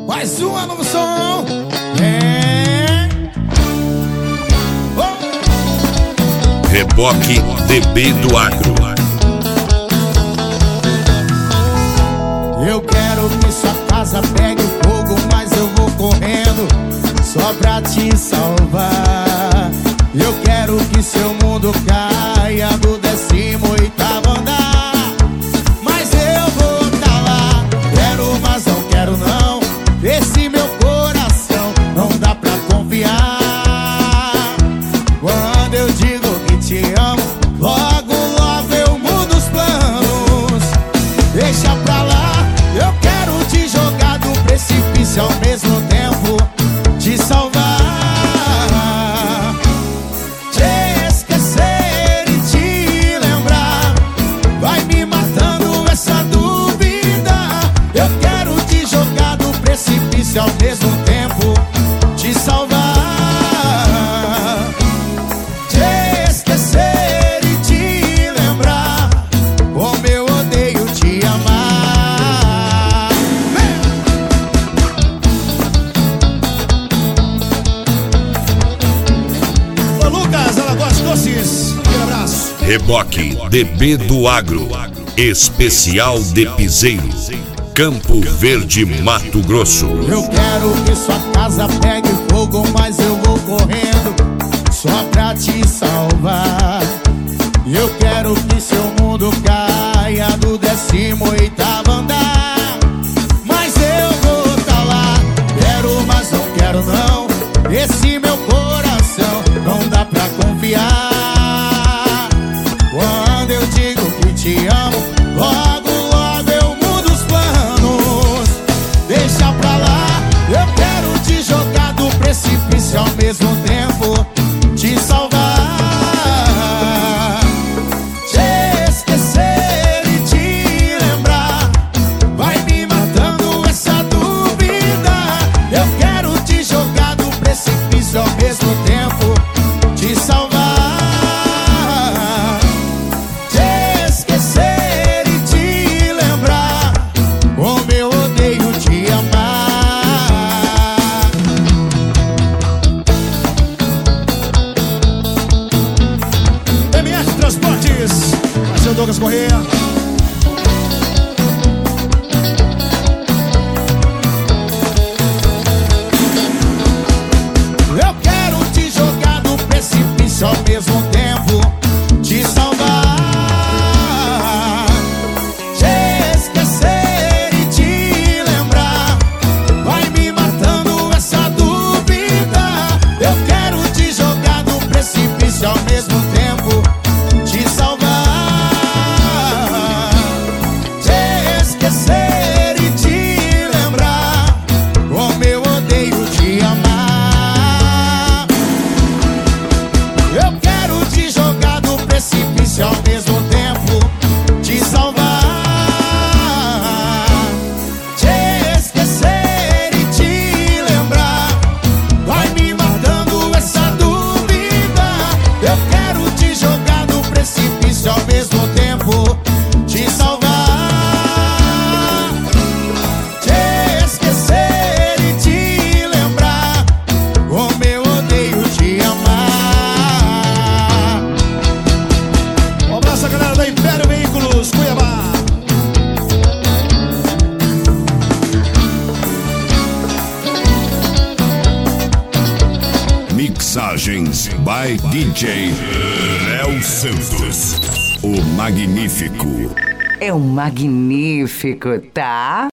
Mais uma novo som. É. Oh. Reboque DB do Agro. Eu quero que sua casa pegue fogo, mas eu vou correndo só pra te salvar. Eu quero que seu mundo caia do 18º andar, mas eu vou tá lá. Quero, mas não quero não. Esse meu coração não dá pra confiar. Quando eu digo que te amo, logo, logo eu mudo os planos. Deixa pra lá. Eu quero te jogar do precipício ao mesmo tempo te salvar. Te esquecer e te lembrar vai me matando essa dúvida. Eu quero te jogar do precipício ao mesmo tempo te salvar. Te esquecer e te lembrar como eu odeio te amar. Ô Lucas, Alagoas Doces, um abraço. Reboque DB do Agro. Especial de Piseiro, Campo Verde, Mato Grosso. Eu quero que sua casa pegue fogo, mas eu vou correndo só pra te salvar. Eu quero que seu mundo caia do 18º andar, mas eu vou tá lá. Quero, mas não quero não. Esse meu coração não dá pra confiar. Quando eu digo que te amo, logo, logo eu mudo os planos. Deixa pra lá. Eu quero te jogar do precipício ao mesmo tempo te salvar. Te esquecer e te lembrar vai me matando essa dúvida. Eu quero te jogar do precipício ao mesmo tempo te salvar. Te esquecer e te lembrar como eu odeio te amar. MR Transportes, Marcelo Douglas Correia. Eu quero te jogar do precipício ao mesmo tempo te salvar. Te esquecer e te lembrar vai me matando essa dúvida. Eu quero te jogar do precipício ao mesmo tempo te salvar. Te esquecer e te lembrar como eu odeio te amar. Eu quero te jogar do precipício ao mesmo tempo te salvar. Te esquecer e te lembrar vai me matando essa dúvida. Eu quero te jogar do precipício ao mesmo tempo te salvar. Te esquecer e te lembrar como eu odeio te amar. Um abraço a galera da Império Veículos, Cuiabá. Mixagens by DJ Léo Santos, o Magnífico. É um magnífico, tá?